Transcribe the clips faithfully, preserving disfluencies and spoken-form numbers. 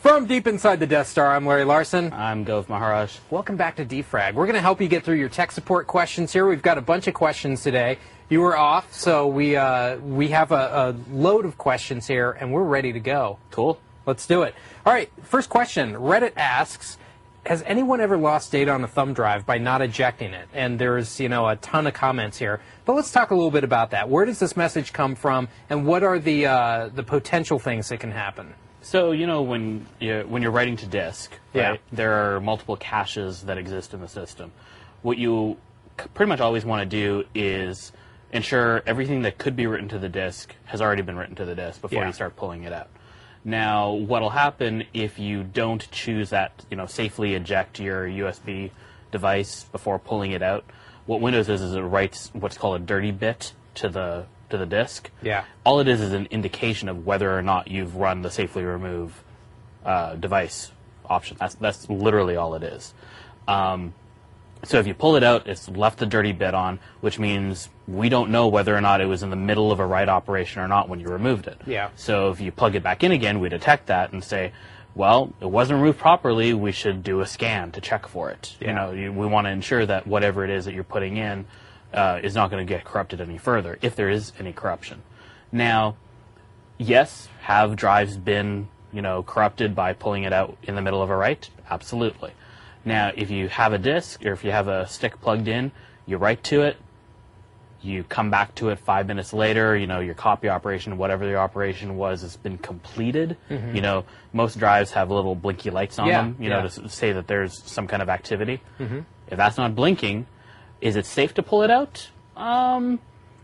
From deep inside the Death Star, I'm Larry Larson. I'm Gov Maharaj. Welcome back to Defrag. We're going to help you get through your tech support questions here. We've got a bunch of questions today. You were off, so we uh, we have a, a load of questions here, and we're ready to go. Cool. Let's do it. All right, first question. Reddit asks, has anyone ever lost data on a thumb drive by not ejecting it? And there's, you know, a ton of comments here. But let's talk a little bit about that. Where does this message come from, and what are the uh, the potential things that can happen? So, you know, when you're, when you're writing to disk, right, Yeah. there are multiple caches that exist in the system. What you c- pretty much always want to do is ensure everything that could be written to the disk has already been written to the disk before Yeah. you start pulling it out. Now, what'll happen if you don't choose that, you know, safely eject your U S B device before pulling it out, what Windows is is it writes what's called a dirty bit to the to the disk. Yeah. All it is is an indication of whether or not you've run the safely remove uh, device option. That's that's literally all it is. Um, so if you pull it out, it's left the dirty bit on, which means we don't know whether or not it was in the middle of a write operation or not when you removed it. Yeah. So if you plug it back in again, we detect that and say, well, it wasn't removed properly. We should do a scan to check for it. Yeah. You know, you, we want to ensure that whatever it is that you're putting in uh, is not going to get corrupted any further, if there is any corruption. Now, yes, have drives been, you know, corrupted by pulling it out in the middle of a write? Absolutely. Now, if you have a disk or if you have a stick plugged in, you write to it, you come back to it five minutes later, you know, your copy operation, whatever the operation was, has been completed. Mm-hmm. You know, most drives have little blinky lights on Yeah, them, you yeah. know, to s- say that there's some kind of activity. Mm-hmm. If that's not blinking, is it safe to pull it out? Um,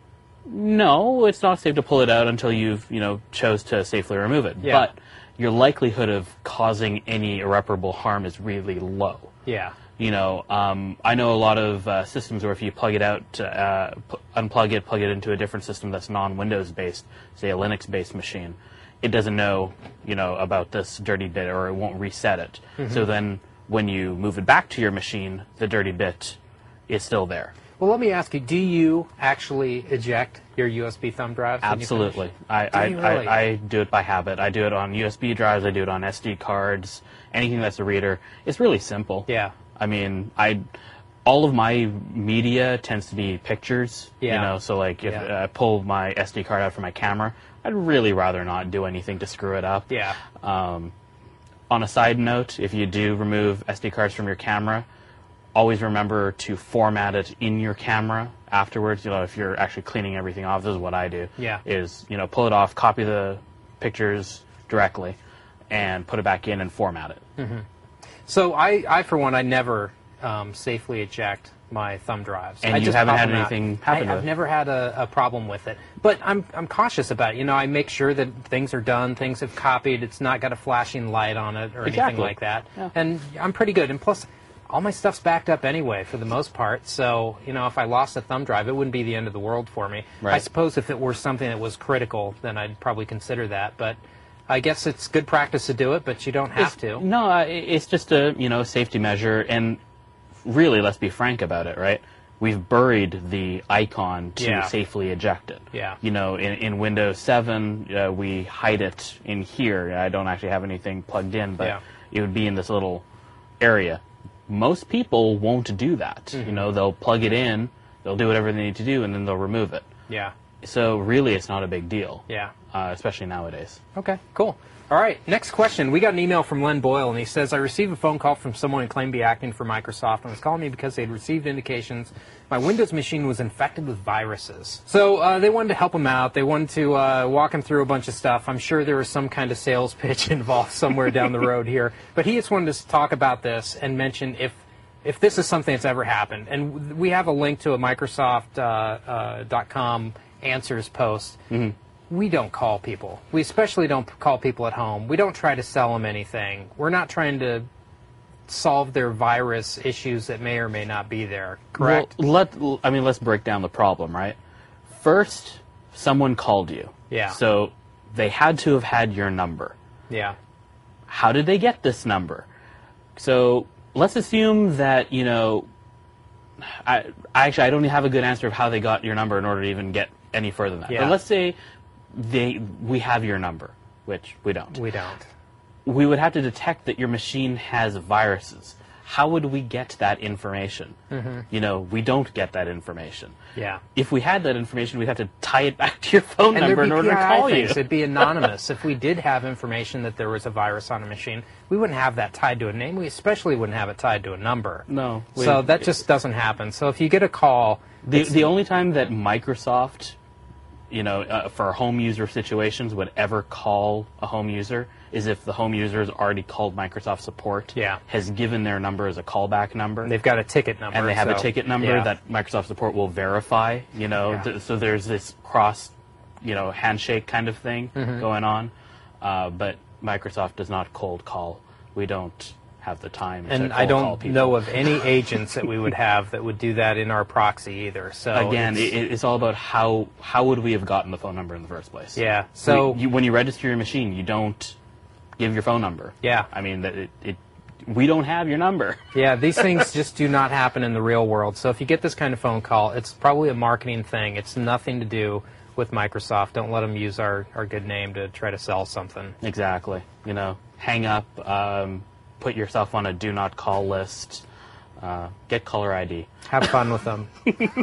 no, it's not safe to pull it out until you've, you know, chose to safely remove it. Yeah. But your likelihood of causing any irreparable harm is really low. Yeah. You know, um, I know a lot of uh, systems where if you plug it out, uh, p- unplug it, plug it into a different system that's non-Windows based, say a Linux-based machine, it doesn't know, you know, about this dirty bit, or it won't reset it. Mm-hmm. So then, when you move it back to your machine, the dirty bit is still there. Well, let me ask you, do you actually eject your U S B thumb drives? when you Absolutely. finish? I, Do I, you really? I, I do it by habit. I do it on U S B drives. I do it on S D cards. Anything that's a reader. It's really simple. Yeah. I mean, I, all of my media tends to be pictures. Yeah. You know, so like if Yeah. I pull my S D card out from my camera, I'd really rather not do anything to screw it up. Yeah. Um, on a side note, if you do remove S D cards from your camera, always remember to format it in your camera afterwards. You know, if you're actually cleaning everything off, this is what I do. Yeah. Is, you know, pull it off, copy the pictures directly, and put it back in and format it. Mm-hmm. So I, I, for one, I never um, safely eject my thumb drives. And I you just haven't pop had them out. anything happen I, to I've it? never had a, a problem with it. But I'm I'm cautious about it. You know, I make sure that things are done, things have copied, it's not got a flashing light on it or anything Exactly. like that. Yeah. And I'm pretty good. And plus, all my stuff's backed up anyway, for the most part. So, you know, if I lost a thumb drive, it wouldn't be the end of the world for me. Right. I suppose if it were something that was critical, then I'd probably consider that. But I guess it's good practice to do it, but you don't have It's- to. No, uh, i- it's just a, you know, safety measure. And really, let's be frank about it, right? We've buried the icon to Yeah. safely eject it. Yeah. You know, in, in Windows seven, uh, we hide it in here. I don't actually have anything plugged in, but Yeah. it would be in this little area. Most people won't do that. Mm-hmm. You know, they'll plug it in, they'll do whatever they need to do, and then they'll remove it. Yeah. So really, it's not a big deal. Yeah. Uh, especially nowadays. Okay, cool. All right, next question. We got an email from Len Boyle, and he says, I received a phone call from someone who claimed to be acting for Microsoft and was calling me because they'd received indications my Windows machine was infected with viruses. So uh, they wanted to help him out. They wanted to uh, walk him through a bunch of stuff. I'm sure there was some kind of sales pitch involved somewhere down the road here. But he just wanted to talk about this and mention if if this is something that's ever happened. And we have a link to a Microsoft uh, uh, dot com answers post. Mm-hmm. We don't call people. We especially don't call people at home. We don't try to sell them anything. We're not trying to solve their virus issues that may or may not be there. Correct? Well, let I mean, let's break down the problem, right? First, someone called you. Yeah. So they had to have had your number. Yeah. How did they get this number? So let's assume that, you know, I, I actually I don't have a good answer of how they got your number in order to even get any further than that. Yeah. But let's say they we have your number, which we don't. We don't. we would have to detect that your machine has viruses. How would we get that information? Mm-hmm. You know, we don't get that information. Yeah. If we had that information, we'd have to tie it back to your phone And number in there'd be order to P I I call you. things. It'd be anonymous. If we did have information that there was a virus on a machine, we wouldn't have that tied to a name. We especially wouldn't have it tied to a number. No. We, So that just doesn't happen. So if you get a call... The, the only time that Microsoft, you know, uh, for home user situations would ever call a home user is if the home user has already called Microsoft support, Yeah. has given their number as a callback number. They've got a ticket number. and they have so, a ticket number yeah. that Microsoft support will verify, you know, Yeah. th- so there's this cross, you know, handshake kind of thing Mm-hmm. going on. Uh, but Microsoft does not cold call. We don't have the time to And cold I call don't people. know of any agents that we would have that would do that in our proxy either. So Again, it's- it, it's all about how how would we have gotten the phone number in the first place. yeah. So We- you, when you register your machine, you don't give your phone number. Yeah. I mean, that it, it we don't have your number. yeah, these things just do not happen in the real world. So if you get this kind of phone call, it's probably a marketing thing. It's nothing to do with Microsoft. Don't let them use our, our good name to try to sell something. Exactly. You know, hang up, um, put yourself on a do not call list, uh, get caller I D. Have fun with them.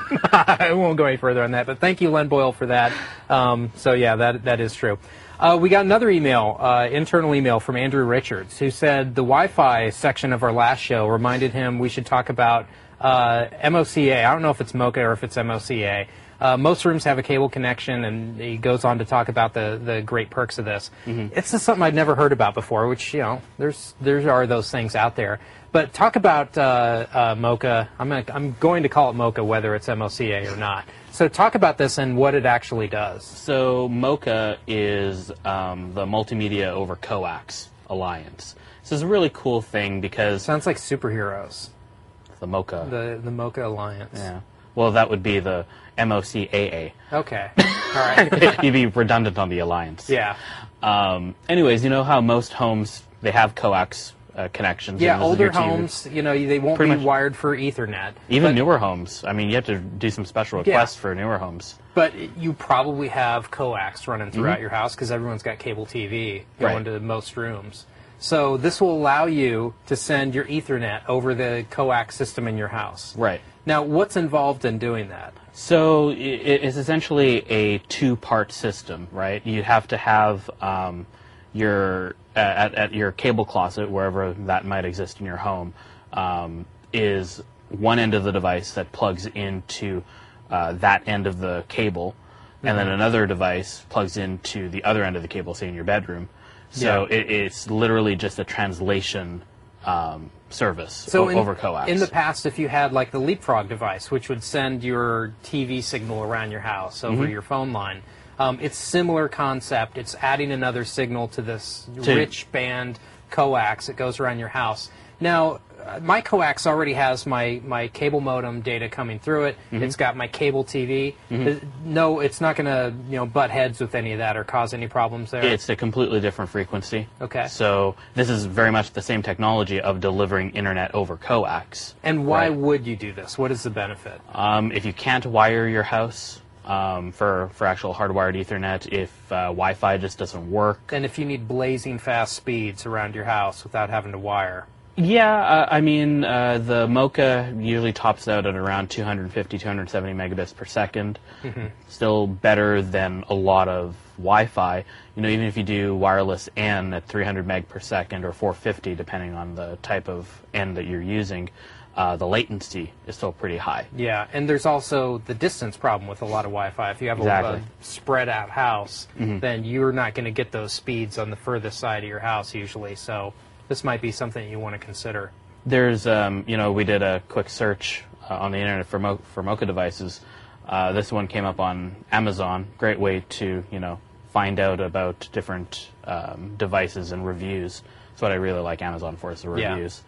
I won't go any further on that, but thank you, Len Boyle, for that. Um, so yeah, that that is true. Uh, we got another email, uh, internal email from Andrew Richards, who said the Wi-Fi section of our last show reminded him we should talk about uh, M O C A. I don't know if it's Mocha or if it's M O C A. Uh, most rooms have a cable connection, and he goes on to talk about the, the great perks of this. Mm-hmm. It's just something I'd never heard about before, which, you know, there's there are those things out there. But talk about uh, uh, Mocha. I'm gonna, I'm going to call it Mocha whether it's M O C A or not. So talk about this and what it actually does. So Mocha is um, the Multimedia over Coax Alliance. This is a really cool thing because Sounds like superheroes. the Mocha. The the Mocha Alliance. Yeah. Well, that would be the M O C A Okay. All right. A. You'd be redundant on the alliance. Yeah. Um, anyways, you know how most homes, they have coax uh, connections. Yeah. and this is Older your T V. homes, you know, they won't Pretty be much- wired for Ethernet. Even but, newer homes. I mean, you have to do some special Yeah. requests for newer homes. But you probably have coax running throughout your house because everyone's got cable T V going Right. to most rooms. So this will allow you to send your Ethernet over the coax system in your house. Right. Now, what's involved in doing that? So i- it's essentially a two-part system, right? You have to have um, your uh, at, at your cable closet, wherever that might exist in your home, um, is one end of the device that plugs into uh, that end of the cable, and then another device plugs into the other end of the cable, say in your bedroom. So Yeah. it, it's literally just a translation um, service So o- in, over coax. in the past, if you had like the Leapfrog device, which would send your T V signal around your house over Mm-hmm. your phone line, um, it's similar concept. It's adding another signal to this To- rich band coax that goes around your house. Now, uh, my coax already has my, my cable modem data coming through it. Mm-hmm. It's got my cable T V. Uh, No, it's not going to you know butt heads with any of that or cause any problems there. It's a completely different frequency. Okay. So this is very much the same technology of delivering internet over coax. and why Right. would you do this? What is the benefit? Um, if you can't wire your house um, for for actual hardwired Ethernet, if uh, Wi-Fi just doesn't work, And if you need blazing fast speeds around your house without having to wire. yeah, uh, I mean uh, the Mocha usually tops out at around two fifty, two seventy megabits per second. Still better than a lot of Wi-Fi. You know, even if you do wireless N at three hundred meg per second or four fifty, depending on the type of N that you're using, uh, the latency is still pretty high. Yeah, and there's also the distance problem with a lot of Wi-Fi. If you have a, Exactly. a spread out house, then you're not going to get those speeds on the furthest side of your house usually. So this might be something you want to consider. There's, um, you know, we did a quick search uh, on the internet for Mo- for Mocha devices. Uh, this one came up on Amazon. Great way to, you know, find out about different um, devices and reviews. That's what I really like Amazon for, is the Yeah. reviews.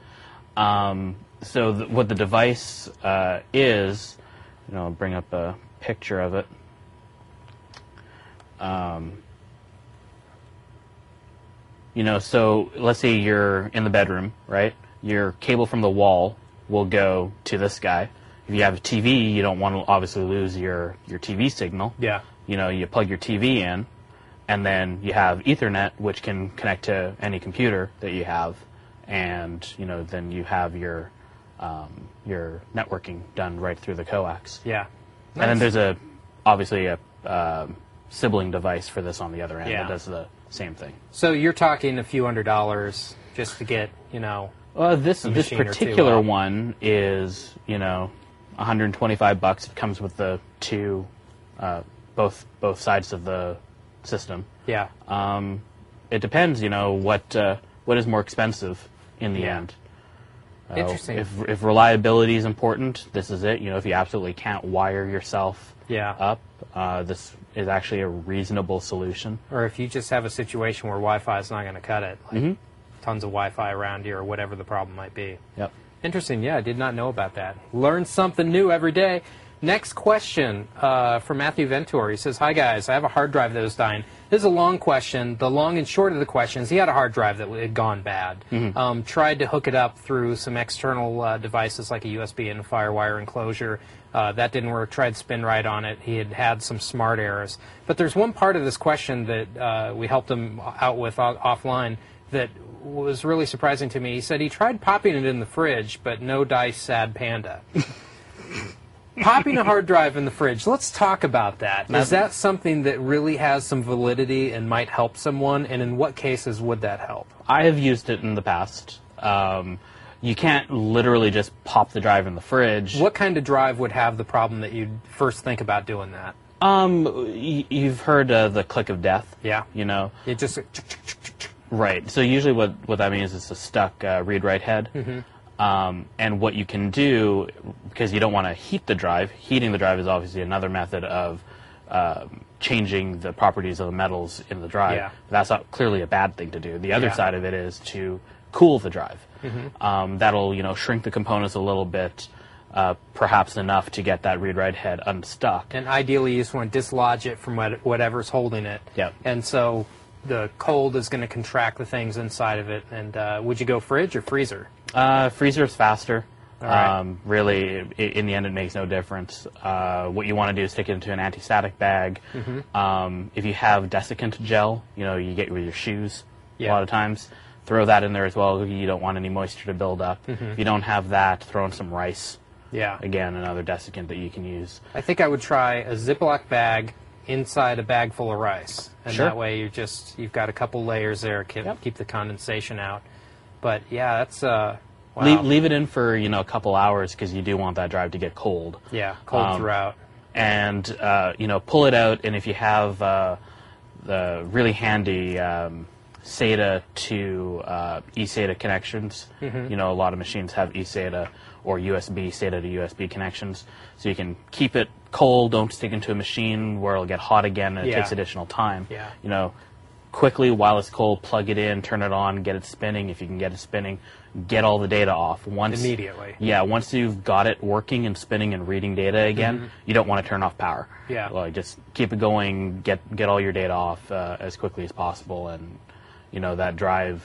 Um, so th- what the device uh, is, you know, I'll bring up a picture of it. Um, you know, so let's say you're in the bedroom, right? Your cable from the wall will go to this guy. If you have a T V, you don't want to obviously lose your, your T V signal. Yeah. You know, you plug your T V in, and then you have Ethernet, which can connect to any computer that you have, and you know then you have your um, your networking done right through the coax. Yeah. And then there's a obviously a um, sibling device for this on the other end Yeah. that does the same thing. So you're talking a few hundred dollars just to get, you know, Well, this a this machine or two particular up. one is you know one hundred twenty-five bucks. It comes with the two uh, both both sides of the system. yeah. Um, it depends, you know, what uh, what is more expensive in the Yeah. end. Uh, Interesting. If, if reliability is important, this is it. You know, if you absolutely can't wire yourself Yeah. up, uh, this is actually a reasonable solution. Or if you just have a situation where Wi-Fi is not going to cut it, like Mhm. tons of Wi-Fi around you or whatever the problem might be. Yep. Interesting. Yeah, I did not know about that. Learn something new every day. Next question uh, from Matthew Ventura. He says, hi, guys. I have a hard drive that was dying. This is a long question. The long and short of the question is he had a hard drive that had gone bad. Um, tried to hook it up through some external uh, devices like a U S B and a FireWire enclosure. Uh, that didn't work. Tried SpinRite on it. He had had some smart errors. But there's one part of this question that uh, we helped him out with o- offline that was really surprising to me. He said he tried popping it in the fridge, but no dice, sad panda. Popping a hard drive in the fridge, let's talk about that. Is that something that really has some validity and might help someone? And in what cases would that help? I have used it in the past. Um, you can't literally just pop the drive in the fridge. What kind of drive would have the problem that you'd first think about doing that? Um, y- you've heard uh, the click of death. Yeah. You know, It just, right. So usually, what what that means is a stuck uh, read-write head. Mm-hmm. Um, and what you can do, because you don't want to heat the drive, heating the drive is obviously another method of um changing the properties of the metals in the drive. Yeah. That's not clearly a bad thing to do. The other Yeah. side of it is to cool the drive. Mm-hmm. Um, that'll you know shrink the components a little bit, uh, perhaps enough to get that read-write head unstuck. and ideally you just want to dislodge it from what, whatever's holding it. Yep. And so the cold is going to contract the things inside of it. And uh, would you go fridge or freezer? Uh, freezer is faster. All right. Um, really, i- in the end, it makes no difference. Uh, what you want to do is stick it into an anti-static bag. Mm-hmm. Um, if you have desiccant gel, you know, you get with your shoes a Yeah. lot of times, throw that in there as well. You don't want any moisture to build up. Mm-hmm. If you don't have that, throw in some rice. Yeah. Again, another desiccant that you can use. I think I would try a Ziploc bag inside a bag full of rice. And Sure. that way you just, you've got a couple layers there, keep, Yep. keep the condensation out. But yeah, that's, uh, wow. Leave, leave it in for you know a couple hours because you do want that drive to get cold. Yeah, cold um, throughout. and uh, you know pull it out, and if you have uh, the really handy um, SATA to uh, eSATA connections, you know a lot of machines have eSATA or U S B SATA to U S B connections, so you can keep it cold. Don't stick into a machine where it'll get hot again, and it Yeah. takes additional time. Yeah. You know, quickly while it's cold, plug it in, turn it on, get it spinning. If you can get it spinning, get all the data off once Immediately. Yeah, once you've got it working and spinning and reading data again, you don't want to turn off power. Yeah. Like just keep it going, get get all your data off uh, as quickly as possible, and you know that drive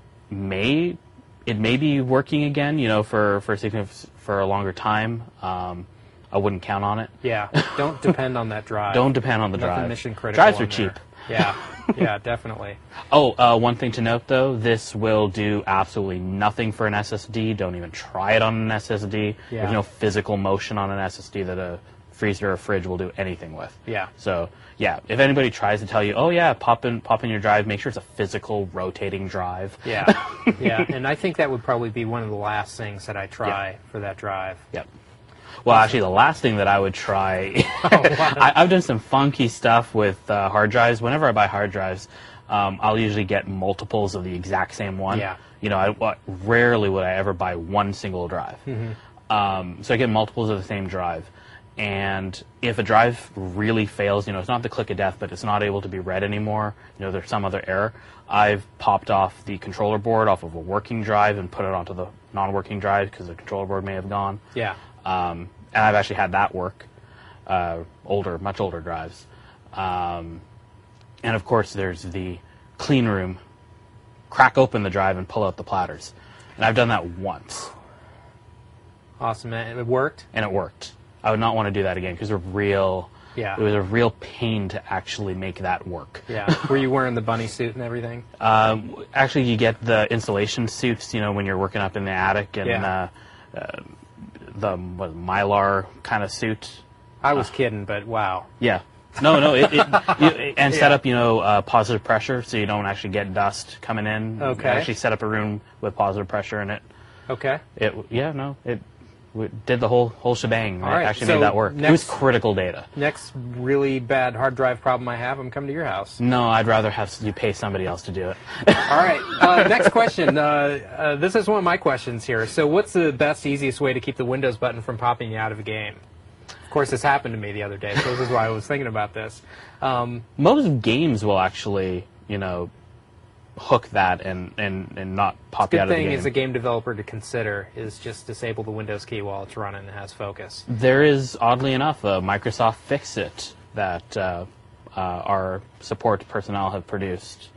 may it may be working again. You know for for signif- for a longer time. Um, I wouldn't count on it. Yeah, don't depend on that drive. Don't depend on the Nothing drive. mission critical. Drives are on there. cheap. Yeah, yeah, definitely. Oh, uh, one thing to note though, this will do absolutely nothing for an S S D. Don't even try it on an S S D. Yeah. There's no physical motion on an S S D that a freezer or fridge will do anything with. Yeah. So yeah, if anybody tries to tell you, oh yeah, pop in pop in your drive, make sure it's a physical rotating drive. Yeah, yeah, and I think that would probably be one of the last things that I try for that drive. Yep. Well, actually, the last thing that I would try, Oh, I, I've done some funky stuff with uh, hard drives. Whenever I buy hard drives, um, I'll usually get multiples of the exact same one. Yeah. You know, I, what, rarely would I ever buy one single drive. Mm-hmm. Um, so I get multiples of the same drive. And if a drive really fails, you know, it's not the click of death, but it's not able to be read anymore, you know, there's some other error, I've popped off the controller board off of a working drive and put it onto the non-working drive because the controller board may have gone. Yeah. Um, and I've actually had that work, uh, older, much older drives. Um, and of course, there's the clean room, crack open the drive and pull out the platters. And I've done that once, Awesome, man. It worked? and it worked. I would not want to do that again because they're real, Yeah. It was a real pain to actually make that work. Yeah. Were you wearing the bunny suit and everything? Um, actually, you get the insulation suits, you know, when you're working up in the attic, and Yeah. uh, uh, the what, Mylar kind of suit. I was kidding, but wow. Yeah. No, no, it, it, you, and set Yeah. up, you know, uh, positive pressure, so you don't actually get dust coming in. Okay. Actually set up a room with positive pressure in it. Okay. It, yeah, no, it w- did the whole whole shebang. All It right, actually so made that work. next- It was critical data. Next really bad hard drive problem I have, I'm coming to your house. No, I'd rather have you pay somebody else to do it. All right. Uh, next question. Uh, uh, this is one of my questions here. So, what's the best, easiest way to keep the Windows button from popping you out of a game? Of course, this happened to me the other day, so this is why I was thinking about this. Um, Most games will actually, you know, hook that and, and, and not pop you good out of the thing game. as a game developer to consider is just disable the Windows key while it's running and has focus. There is, oddly enough, a Microsoft Fix-It that uh, uh, our support personnel have produced.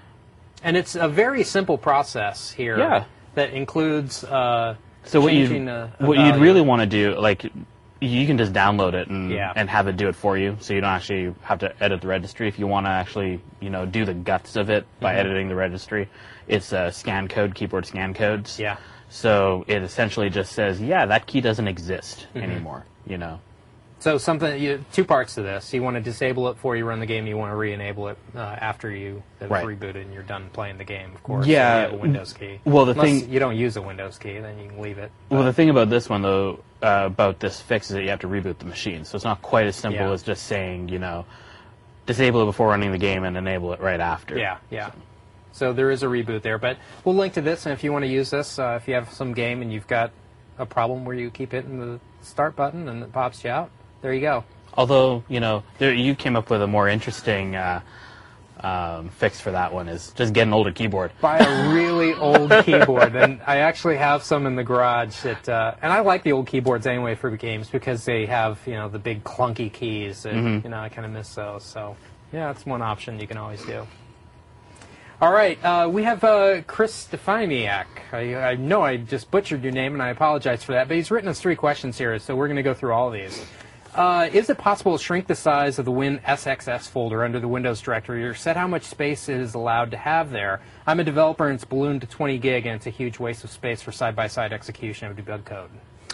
And it's a very simple process here Yeah. that includes uh, So what you changing a, a what you'd value. really want to do, like, you can just download it and Yeah. and have it do it for you, so you don't actually have to edit the registry. If you want to actually, you know, do the guts of it by Mhm. editing the registry, it's uh, scan code, keyboard scan codes. Yeah. So it essentially just says, yeah, that key doesn't exist Mhm. anymore. You know. So something, you, two parts to this. You want to disable it before you run the game. You want to re-enable it uh, after you have Right. rebooted and you're done playing the game, of course. Yeah. So you have a Windows key. Well, the Unless thing- you don't use a Windows key, then you can leave it. Well, the thing about this one, though, uh, about this fix is that you have to reboot the machine. So it's not quite as simple Yeah. as just saying, you know, disable it before running the game and enable it right after. Yeah, yeah. So there is a reboot there, but we'll link to this, and if you want to use this, uh, if you have some game and you've got a problem where you keep hitting the start button and it pops you out, there you go. Although, you know, there, you came up with a more interesting uh, um, fix for that one, is just get an older keyboard. Buy a really old keyboard, and I actually have some in the garage that, uh, and I like the old keyboards anyway for the games because they have, you know, the big clunky keys, and, Mhm. you know, I kind of miss those, so, yeah, that's one option you can always do. All right, uh, we have uh, Chris Stefaniak. I, I know I just butchered your name, and I apologize for that, but he's written us three questions here, so we're going to go through all of these. Uh, is it possible to shrink the size of the Win S X S folder under the Windows directory, or set how much space it is allowed to have there? I'm a developer, and it's ballooned to twenty gig, and it's a huge waste of space for side-by-side execution of debug code.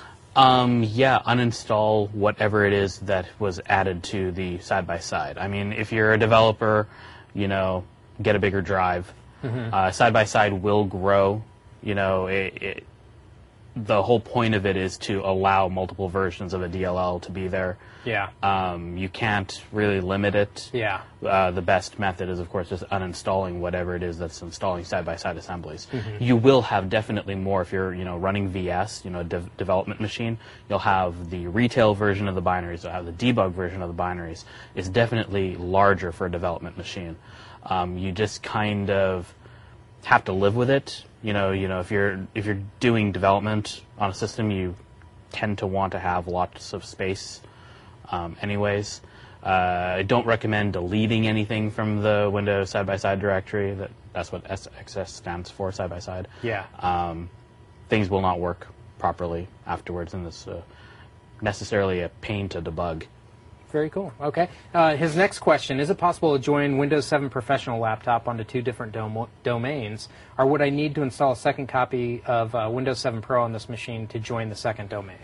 Um, yeah, uninstall whatever it is that was added to the side-by-side. I mean, if you're a developer, you know, get a bigger drive. Mhm. Uh, side-by-side will grow. You know, it, it, the whole point of it is to allow multiple versions of a D L L to be there. Yeah. Um, you can't really limit it. Yeah. Uh, the best method is, of course, just uninstalling whatever it is that's installing side-by-side assemblies. Mhm. You will have definitely more if you're, you know, running V S, you know, dev development machine. You'll have the retail version of the binaries. You'll have the debug version of the binaries. It's definitely larger for a development machine. Um, you just kind of have to live with it. You know, you know, if you're if you're doing development on a system, you tend to want to have lots of space. Um, anyways, uh, I don't recommend deleting anything from the Windows side-by-side directory. That that's what S X S stands for, side-by-side. Yeah. Um, things will not work properly afterwards, and it's uh, necessarily a pain to debug. Very cool. Okay. Uh, his next question, is it possible to join Windows seven Professional laptop onto two different dom domains, or would I need to install a second copy of uh, Windows seven Pro on this machine to join the second domain?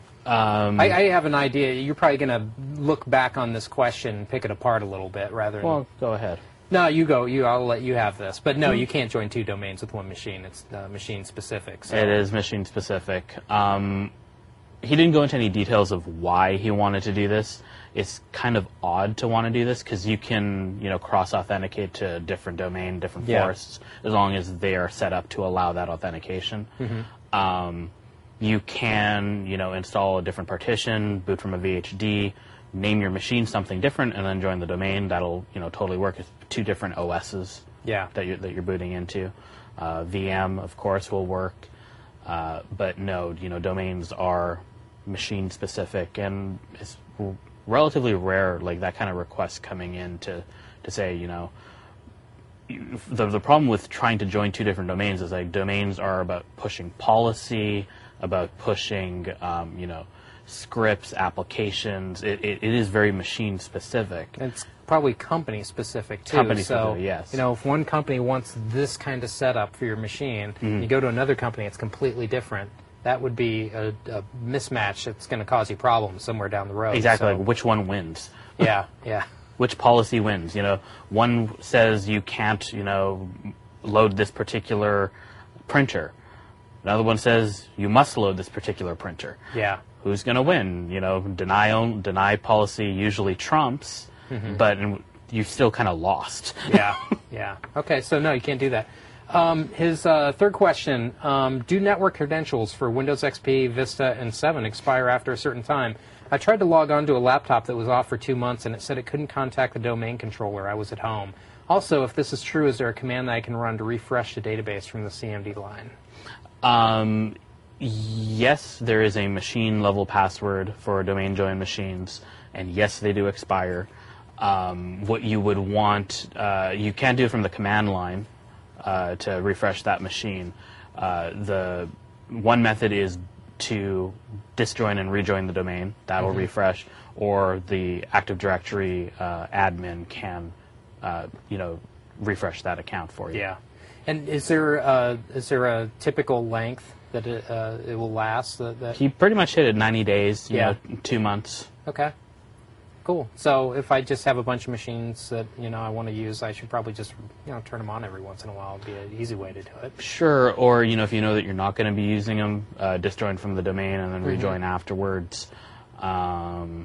Um, I, I have an idea. You're probably going to look back on this question and pick it apart a little bit rather than... well, go ahead. No, you go. You, I'll let you have this. But no, you can't join two domains with one machine. It's uh, machine specific. So. It is machine specific. Um, he didn't go into any details of why he wanted to do this. It's kind of odd to want to do this because you can, you know, cross-authenticate to a different domain, different Yeah. forests, as long as they are set up to allow that authentication. Mm-hmm. Um, you can, you know, install a different partition, boot from a V H D, name your machine something different, and then join the domain. That'll, you know, totally work. It's two different O Ss Yeah. that you're, that you're booting into. Uh, V M, of course, will work. Uh, but no, you know, domains are machine specific, and it's r- relatively rare, like that kind of request coming in to, to say, you know, you- the the problem with trying to join two different domains is like domains are about pushing policy, about pushing, um, you know, scripts, applications. It, it, it is very machine specific. It's probably company specific too. Company so, specific, yes. You know, if one company wants this kind of setup for your machine, mm-hmm. you go to another company, it's completely different. That would be a, a mismatch that's going to cause you problems somewhere down the road. Exactly. So. Like which one wins? Yeah, yeah. Which policy wins? You know, one says you can't, you know, load this particular printer. Another one says you must load this particular printer. Yeah. Who's going to win? You know, deny own, deny policy usually trumps, mm-hmm. but you still kind of lost. Yeah, yeah. Okay, so no, you can't do that. Um, his uh, third question, um, do network credentials for Windows X P, Vista, and seven expire after a certain time? I tried to log on to a laptop that was off for two months, and it said it couldn't contact the domain controller. I was at home. Also, if this is true, is there a command that I can run to refresh the database from the C M D line? Um... Yes, there is a machine-level password for domain join machines, and yes, they do expire. Um, what you would want, uh, you can do it from the command line uh, to refresh that machine. Uh, the one method is to disjoin and rejoin the domain. That will mm-hmm. refresh, or the Active Directory uh, admin can, uh, you know, refresh that account for you. Yeah, and is there uh, is there a typical length that it, uh, it will last? That, that He pretty much hit it ninety days, you yeah. know, two months. Okay, cool. So if I just have a bunch of machines that, you know, I want to use, I should probably just, you know, turn them on every once in a while. It'd be an easy way to do it. Sure, or, you know, if you know that you're not going to be using them, uh, disjoin from the domain and then mm-hmm. rejoin afterwards. Um,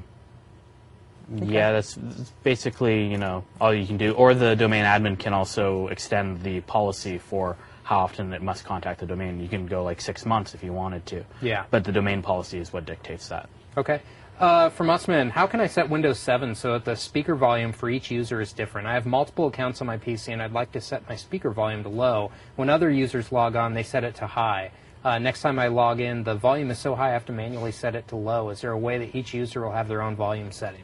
okay. Yeah, that's, that's basically, you know, all you can do. Or the domain admin can also extend the policy for how often it must contact the domain. You can go like six months if you wanted to. Yeah. But the domain policy is what dictates that. Okay. Uh, from Usman, how can I set Windows seven so that the speaker volume for each user is different? I have multiple accounts on my P C, and I'd like to set my speaker volume to low. When other users log on, they set it to high. Uh, next time I log in, the volume is so high I have to manually set it to low. Is there a way that each user will have their own volume setting?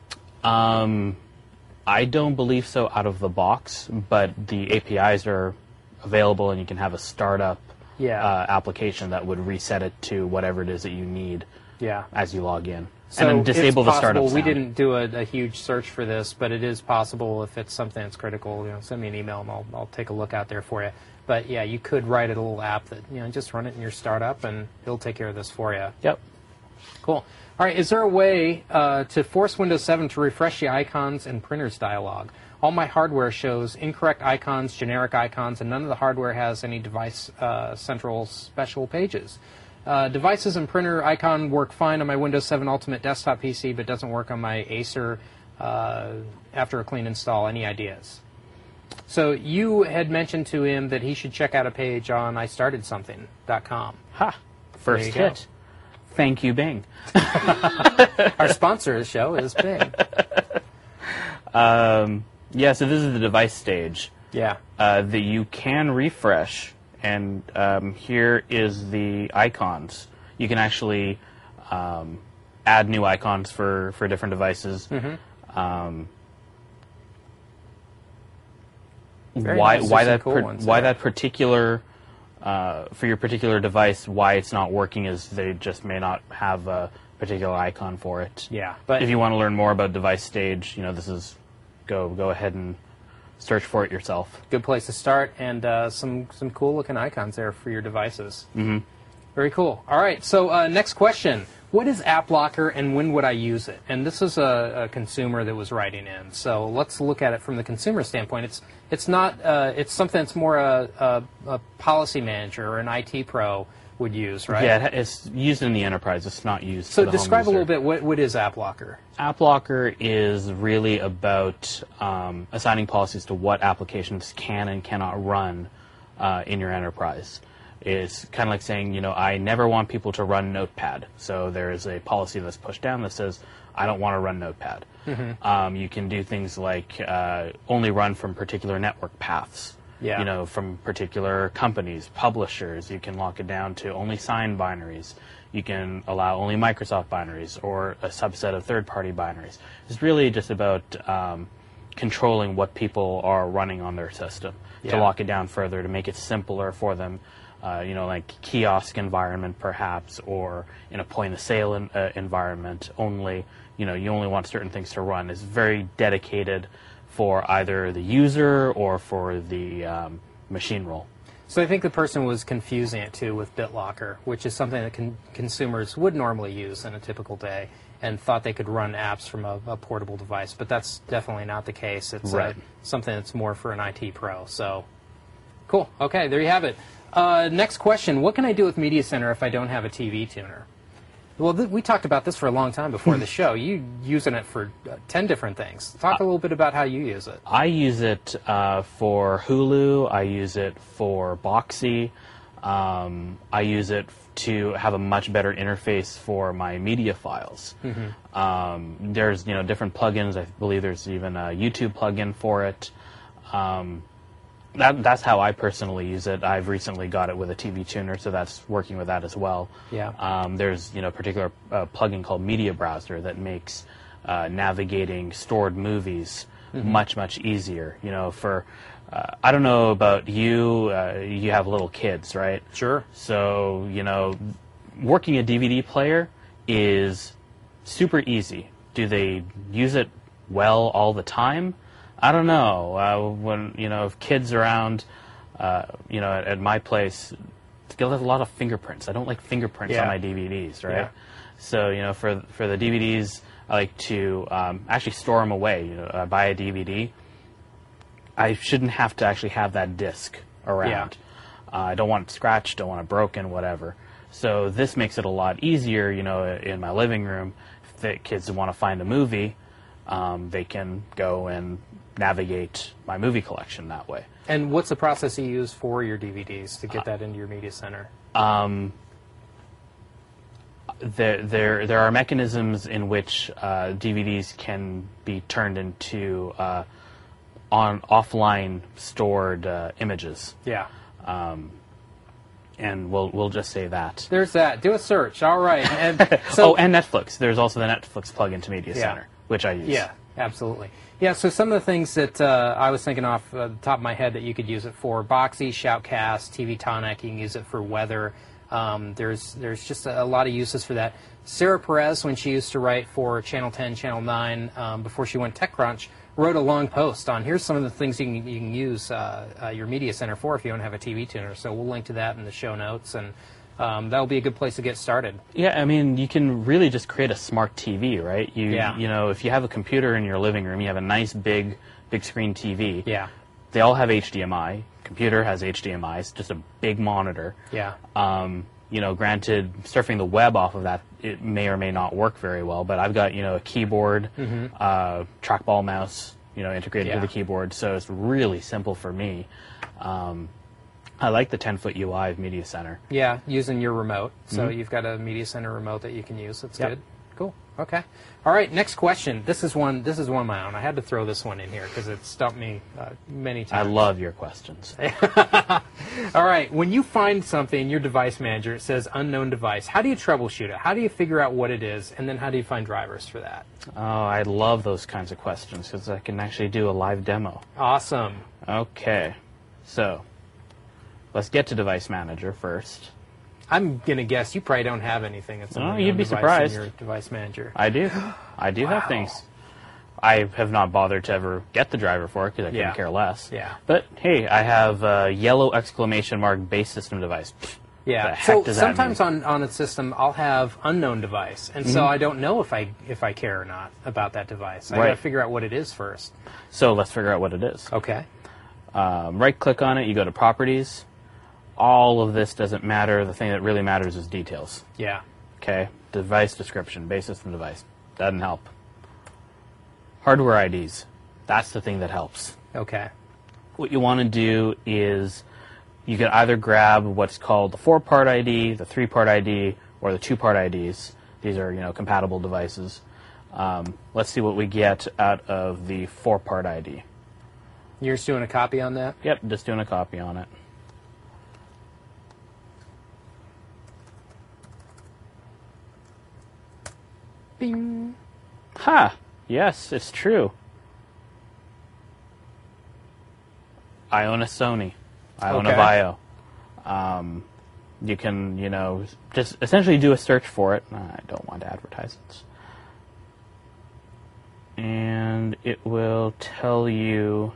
Um, I don't believe so out of the box, but the A P Is are available, and you can have a startup yeah. uh, application that would reset it to whatever it is that you need yeah. as you log in. So and then disable it's the startup possible, sound. We didn't do a, a huge search for this, but it is possible if it's something that's critical. You know, send me an email and I'll, I'll take a look out there for you. But yeah, you could write a little app that, you know, just run it in your startup and it'll take care of this for you. Yep. Cool. All right, is there a way uh, to force Windows seven to refresh the icons and printers dialog? All my hardware shows incorrect icons, generic icons, and none of the hardware has any device uh, central special pages. Uh, devices and printer icon work fine on my Windows seven Ultimate desktop P C, but doesn't work on my Acer uh, after a clean install. Any ideas? So you had mentioned to him that he should check out a page on I started something dot com. Ha! First hit. Go. Thank you, Bing. Our sponsor of the show is Bing. Um, yeah, so this is the device stage. Yeah. Uh, that you can refresh, and um, here is the icons. You can actually um, add new icons for, for different devices. Mm-hmm. Um, Very why nice. why There's that some cool per, ones why there. that particular uh, for your particular device, why it's not working is they just may not have a particular icon for it. Yeah, but if you want to learn more about device stage, you know, this is go go ahead and search for it yourself. Good place to start, and uh, some some cool looking icons there for your devices. Mm-hmm. Very cool. All right, so uh, next question. What is AppLocker, and when would I use it? And this is a, a consumer that was writing in. So let's look at it from the consumer standpoint. It's it's not uh, it's something that's more a, a, a policy manager or an I T pro would use, right? Yeah, it's used in the enterprise. It's not used. So for the describe home a user. little bit. What what is AppLocker? AppLocker is really about um, assigning policies to what applications can and cannot run uh, in your enterprise. It's kind of like saying, you know, I never want people to run Notepad. So there is a policy that's pushed down that says, I don't want to run Notepad. Mm-hmm. Um, you can do things like uh, only run from particular network paths. Yeah. You know, from particular companies, publishers. You can lock it down to only signed binaries. You can allow only Microsoft binaries or a subset of third-party binaries. It's really just about um, controlling what people are running on their system, yeah. to lock it down further, to make it simpler for them. uh, you know, like kiosk environment perhaps, or in a point of sale in, uh, environment only, you know, you only want certain things to run, is very dedicated for either the user or for the um, machine role. So I think the person was confusing it too with BitLocker, which is something that con consumers would normally use in a typical day, and thought they could run apps from a, a portable device. But that's definitely not the case. It's right. uh, something that's more for an I T pro. So cool. Okay, there you have it. Uh, next question: what can I do with Media Center if I don't have a T V tuner? Well, th we talked about this for a long time before the show. You using it for uh, ten different things. Talk a little bit about how you use it. I use it uh, for Hulu. I use it for Boxy. Um, I use it to have a much better interface for my media files. Mm-hmm. um, there's you know different plugins. I believe there's even a YouTube plugin for it. Um, That, that's how I personally use it. I've recently got it with a T V tuner, so that's working with that as well. Yeah. Um, there's you know a particular uh, plugin called Media Browser that makes uh, navigating stored movies mm-hmm. much much easier. You know, for uh, I don't know about you, uh, you have little kids, right? Sure. So you know, working a D V D player is super easy. Do they use it well all the time? I don't know. Uh, when you know, if kids around, uh, you know, at, at my place, they'll have a lot of fingerprints. I don't like fingerprints yeah. on my D V Ds, right? Yeah. So you know, for for the D V Ds, I like to um, actually store them away. You know, I buy a D V D. I shouldn't have to actually have that disc around. Yeah. Uh, I don't want it scratched. Don't want it broken. Whatever. So this makes it a lot easier. You know, in my living room, if the kids want to find a movie, um, they can go and navigate my movie collection that way. And what's the process you use for your D V Ds to get that into your media center? Um, there, there, there are mechanisms in which uh, D V Ds can be turned into uh, on offline stored uh, images. Yeah. Um, and we'll we'll just say that. There's that. Do a search. All right. And so, oh, and Netflix. There's also the Netflix plugin to Media yeah. Center, which I use. Yeah, absolutely. Yeah, so some of the things that uh, I was thinking off uh, the top of my head that you could use it for: Boxy, Shoutcast, T V Tonic. You can use it for weather. Um, there's there's just a, a lot of uses for that. Sarah Perez, when she used to write for Channel ten, Channel nine, um, before she went TechCrunch, wrote a long post on here's some of the things you can, you can use uh, uh, your media center for if you don't have a T V tuner. So we'll link to that in the show notes, and um, that'll be a good place to get started. Yeah, I mean, you can really just create a smart T V, right? You, yeah. You know, if you have a computer in your living room, you have a nice big, big screen T V. Yeah. They all have H D M I. Computer has H D M I. It's just a big monitor. Yeah. Um, you know, granted, surfing the web off of that, it may or may not work very well, but I've got, you know, a keyboard, mm-hmm. uh, trackball mouse, you know, integrated yeah. with the keyboard, so it's really simple for me. Um, I like the ten-foot U I of Media Center. Yeah, using your remote. So mm-hmm. you've got a Media Center remote that you can use. That's yep. good. Cool. Okay. All right. Next question. This is one. This is one of my own. I had to throw this one in here because it stumped me uh, many times. I love your questions. All right. When you find something in your device manager, it says unknown device. How do you troubleshoot it? How do you figure out what it is, and then how do you find drivers for that? Oh, I love those kinds of questions because I can actually do a live demo. Awesome. Okay. So let's get to Device Manager first. I'm going to guess you probably don't have anything that's oh, you'd be surprised. in your device manager. I do. I do wow. have things. I have not bothered to ever get the driver for it because I couldn't yeah. care less. Yeah. But hey, I have a yellow exclamation mark base system device. Yeah. The heck so does sometimes that mean? on on a system I'll have unknown device, and mm-hmm. so I don't know if I if I care or not about that device. I right. got to figure out what it is first. So let's figure out what it is. Okay. Um, right click on it. You go to Properties. All of this doesn't matter. The thing that really matters is details. Yeah. Okay. Device description, base system device. Doesn't help. Hardware I Ds. That's the thing that helps. Okay. What you want to do is you can either grab what's called the four-part I D, the three-part I D, or the two-part I Ds. These are, you know, compatible devices. Um, let's see what we get out of the four-part I D. You're just doing a copy on that? Yep, just doing a copy on it. Bing. Ha! Yes, it's true. I own a Sony. I own okay. a Vaio. Um, you can, you know, just essentially do a search for it. I don't want advertisements. And it will tell you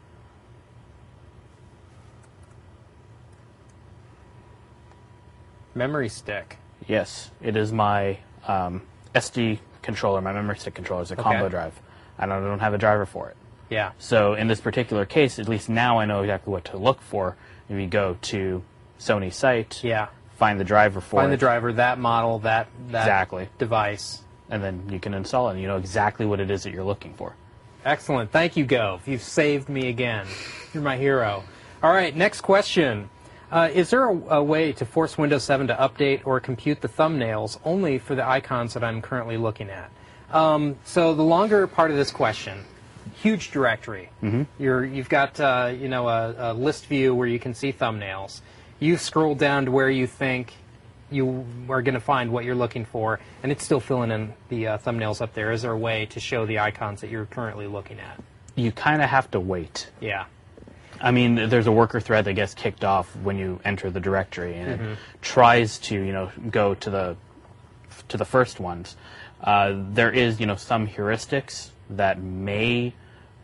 memory stick. yes, it is my um, S D controller, my memory stick controller is a Okay. combo drive. I don't, I don't have a driver for it. Yeah. So in this particular case, at least now I know exactly what to look for. If you go to Sony's site, Yeah. find the driver for Find it. the driver, that model, that, that Exactly. device. And then you can install it, and you know exactly what it is that you're looking for. Excellent. Thank you, Gove. You've saved me again. You're my hero. All right, next question. Uh, is there a, a way to force Windows seven to update or compute the thumbnails only for the icons that I'm currently looking at? Um, so the longer part of this question, huge directory. Mm-hmm. You're, you've got uh, you know a, a list view where you can see thumbnails. You scroll down to where you think you are going to find what you're looking for, and it's still filling in the uh, thumbnails up there. Is there a way to show the icons that you're currently looking at? You kind of have to wait. Yeah. I mean, there's a worker thread that gets kicked off when you enter the directory, and Mm-hmm. it tries to, you know, go to the to the first ones. Uh, there is, you know, some heuristics that may,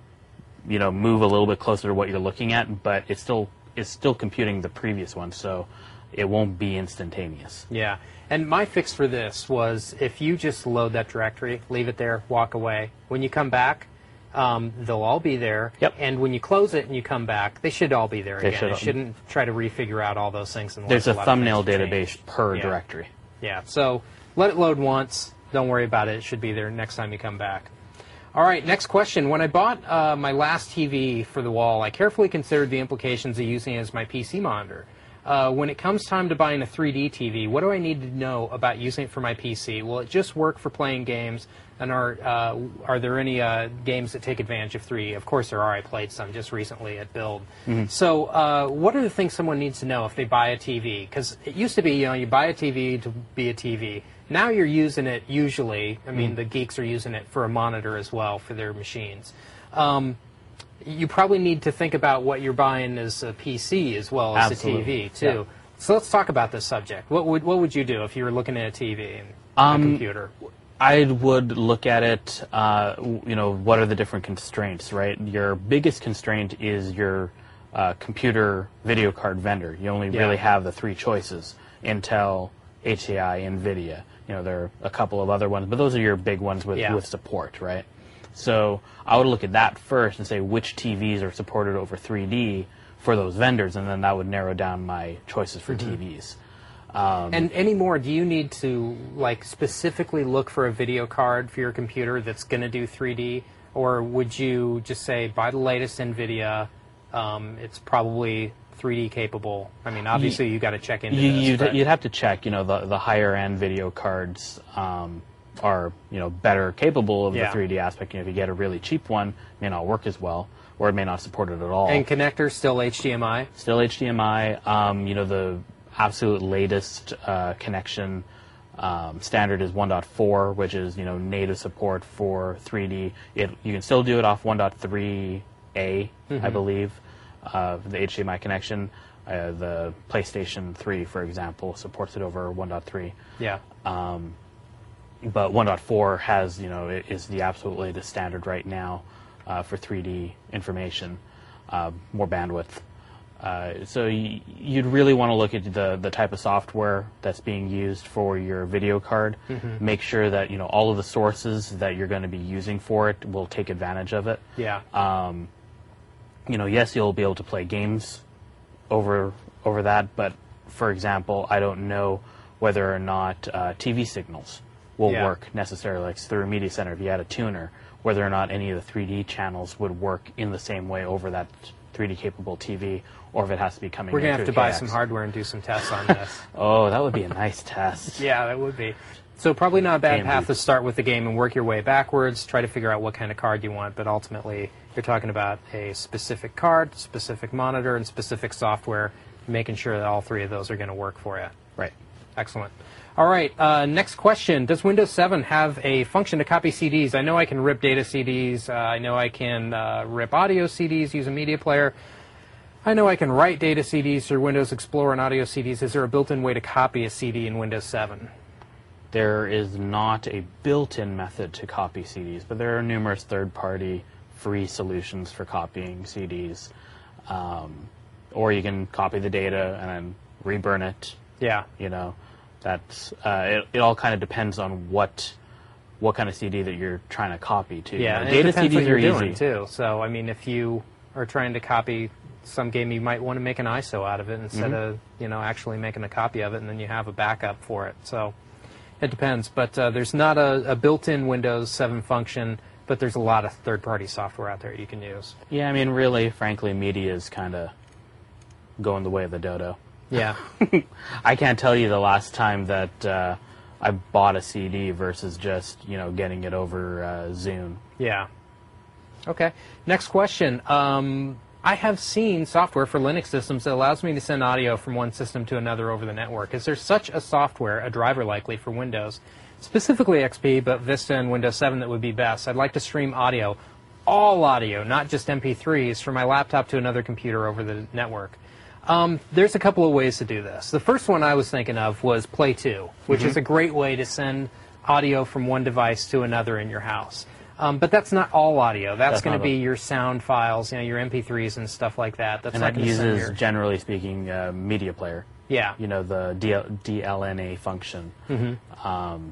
you know, move a little bit closer to what you're looking at, but it's still it's still computing the previous one, so it won't be instantaneous. Yeah. And my fix for this was if you just load that directory, leave it there, walk away. When you come back, um, they'll all be there. Yep. And when you close it and you come back, they should all be there They again. should It all- shouldn't try to refigure out all those things. And There's a lot of thumbnail things to database change. per Yeah. directory. Yeah. So let it load once. Don't worry about it. It should be there next time you come back. All right, next question. When I bought uh, my last T V for the wall, I carefully considered the implications of using it as my P C monitor. Uh, when it comes time to buying a three D T V, what do I need to know about using it for my P C? Will it just work for playing games? And are uh, are there any uh, games that take advantage of three D? Of course there are. I played some just recently at Build. Mm-hmm. So uh, what are the things someone needs to know if they buy a T V? Because it used to be, you know, you buy a T V to be a T V. Now you're using it usually, I mean, Mm. the geeks are using it for a monitor as well for their machines. Um, you probably need to think about what you're buying as a P C as well as Absolutely. a T V, too. Yeah. So let's talk about this subject. What would what would you do if you were looking at a T V and Um, a computer? I would look at it, uh, w- you know, what are the different constraints, right? Your biggest constraint is your uh, computer video card vendor. You only Yeah. really have the three choices, Intel, H C I, NVIDIA. You know, there are a couple of other ones, but those are your big ones with, Yeah. with support, right? So I would look at that first and say which T Vs are supported over three D for those vendors, and then that would narrow down my choices for Mm-hmm. T Vs. Um, And anymore, do you need to like specifically look for a video card for your computer that's going to do three D, or would you just say buy the latest NVIDIA? Um, it's probably three D capable. I mean, obviously you got to check into You, this. you'd, but- you'd have to check. You know, the the higher end video cards um, are you know better capable of Yeah. the three D aspect. You know, if you get a really cheap one, it may not work as well, or it may not support it at all. And connector still H D M I. Still H D M I. Um, you know, the absolute latest uh, connection um, standard is one point four, which is you know native support for three D. It you can still do it off one point three A, I believe, uh, the H D M I connection. Uh, the PlayStation three, for example, supports it over one point three. Yeah. But one point four has, you know, i- is the absolute latest standard right now uh, for three D information, uh, more bandwidth. Uh, so y- you'd really want to look at the, the type of software that's being used for your video card. Make sure that, you know, all of the sources that you're going to be using for it will take advantage of it. Yeah. You know, yes, you'll be able to play games over over that, but for example, I don't know whether or not uh, T V signals will Yeah. work necessarily. Like through a media center, if you had a tuner, whether or not any of the three D channels would work in the same way over that three D capable T V, or if it has to be coming. We're in going to have through to buy K X. some hardware and do some tests on this. Oh, that would be a nice test. Yeah, that would be. So probably not a bad A M D. path to start with the game and work your way backwards, try to figure out what kind of card you want, but ultimately you're talking about a specific card, specific monitor, and specific software, making sure that all three of those are going to work for you. Right. Excellent. All right, uh, next question. Does Windows seven have a function to copy C Ds? I know I can rip data C Ds. Uh, I know I can uh, rip audio C Ds, use a media player. I know I can write data C Ds through Windows Explorer and audio C Ds. Is there a built-in way to copy a C D in Windows seven? There is not a built-in method to copy C Ds, but there are numerous third-party free solutions for copying C Ds. Um, or you can copy the data and then reburn it. Yeah. You know, that's uh, it. It all kind of depends on what what kind of C D that you're trying to copy to. Yeah, you know, and data it depends C Ds what you're are doing easy too. So I mean, if you are trying to copy some game, you might want to make an I S O out of it instead Mm-hmm. of you know actually making a copy of it, and then you have a backup for it. So it depends. But uh, there's not a, a built-in Windows seven function, but there's a lot of third-party software out there you can use. Yeah, I mean, really, frankly, media is kind of going the way of the dodo. Yeah. I can't tell you the last time that uh, I bought a C D versus just, you know, getting it over uh, Zune. Yeah. Okay. Next question. Um, I have seen software for Linux systems that allows me to send audio from one system to another over the network. Is there such a software, a driver likely, for Windows, specifically X P, but Vista and Windows seven that would be best? I'd like to stream audio, all audio, not just M P threes, from my laptop to another computer over the network. Um, there's a couple of ways to do this. The first one I was thinking of was Play two, which Mm-hmm. is a great way to send audio from one device to another in your house. Um, but that's not all audio. That's, That's going to not be all. your sound files, you know, your M P threes and stuff like that. That's And not that going to send uses, your... generally speaking, uh, media player. Yeah. You know, the D L N A function. Mm-hmm. Um,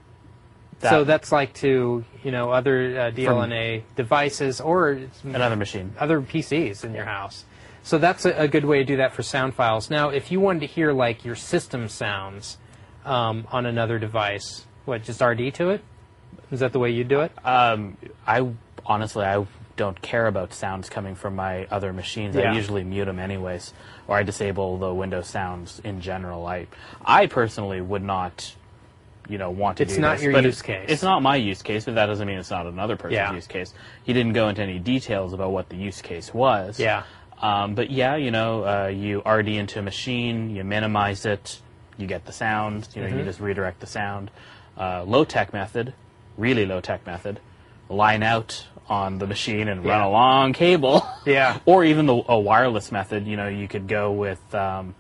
so that's like to, you know, other uh, D L N A devices or another machine. other P Cs in your house. So that's a, a good way to do that for sound files. Now, if you wanted to hear, like, your system sounds um, on another device, what, just R D to it? Is that the way you do it? Um, I honestly, I don't care about sounds coming from my other machines. Yeah. I usually mute them anyways, or I disable the Windows sounds in general. I, I personally would not, you know, want to It's do not this, your but use it- case. It's not my use case, but that doesn't mean it's not another person's Yeah. use case. He didn't go into any details about what the use case was. Yeah. Um, but yeah, you know, uh, you R D into a machine, you minimize it, you get the sound, you know, Mm-hmm. you just redirect the sound. Uh, low-tech method, really low-tech method, line out on the machine and run Yeah. a long cable. Yeah. Or even the a wireless method, you know, you could go with um,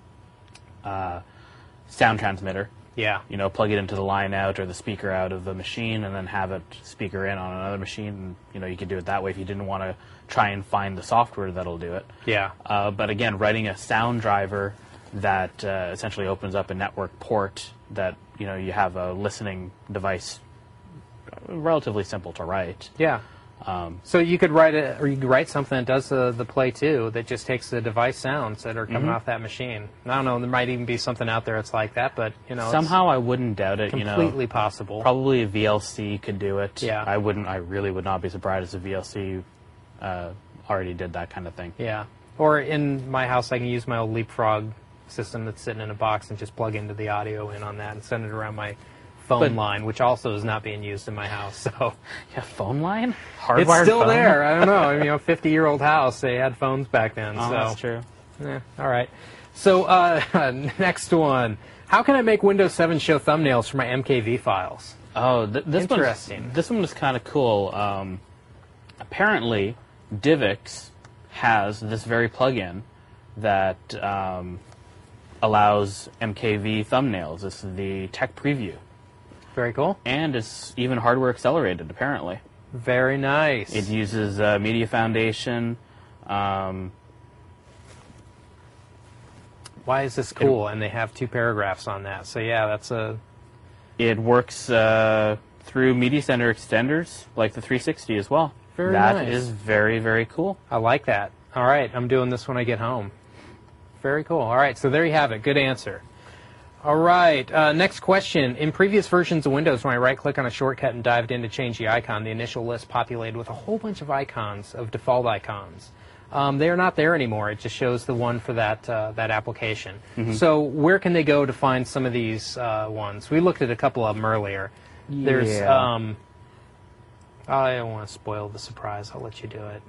uh, sound transmitter. Yeah. You know, plug it into the line out or the speaker out of the machine and then have it speaker in on another machine. And, you know, you could do it that way if you didn't want to try and find the software that'll do it. Yeah. Uh, but again, writing a sound driver that uh, essentially opens up a network port that, you know, you have a listening device, uh, relatively simple to write. Yeah. Um, So you could write it, or you could write something that does the, the Play two that just takes the device sounds that are coming Mm-hmm. off that machine. I don't know, there might even be something out there that's like that, but, you know, somehow I wouldn't doubt it, it's you know. completely possible. Probably a V L C could do it. Yeah. I wouldn't, I really would not be surprised if V L C uh, already did that kind of thing. Yeah. Or in my house, I can use my old Leapfrog system that's sitting in a box and just plug into the audio in on that and send it around my phone But- line, which also is not being used in my house. So Yeah, phone line? it's Hardwired still phone? there. I don't know. I mean, you know, fifty-year-old house, they had phones back then. Oh, so that's true. Yeah, all right. So uh, next one. How can I make Windows seven show thumbnails for my M K V files? Oh, th- this Interesting. One, this one was kind of cool. Um, apparently, DivX has this very plugin that um, allows M K V thumbnails. This is the Tech Preview, Very cool. and it's even hardware accelerated. Apparently, Very nice. it uses uh, Media Foundation. Um, Why is this cool? And they have two paragraphs on that. So yeah, that's a it works uh, through Media Center extenders, like the three sixty as well. Very That nice. is very, very cool. I like that. All right, I'm doing this when I get home. Very cool. All right, so there you have it. Good answer. All right, uh, next question. In previous versions of Windows, when I right-click on a shortcut and dived in to change the icon, the initial list populated with a whole bunch of icons, of default icons. Um, they are not there anymore. It just shows the one for that uh, that application. Mm-hmm. So where can they go to find some of these uh, ones? We looked at a couple of them earlier. There's... Yeah. Um, I don't want to spoil the surprise. I'll let you do it.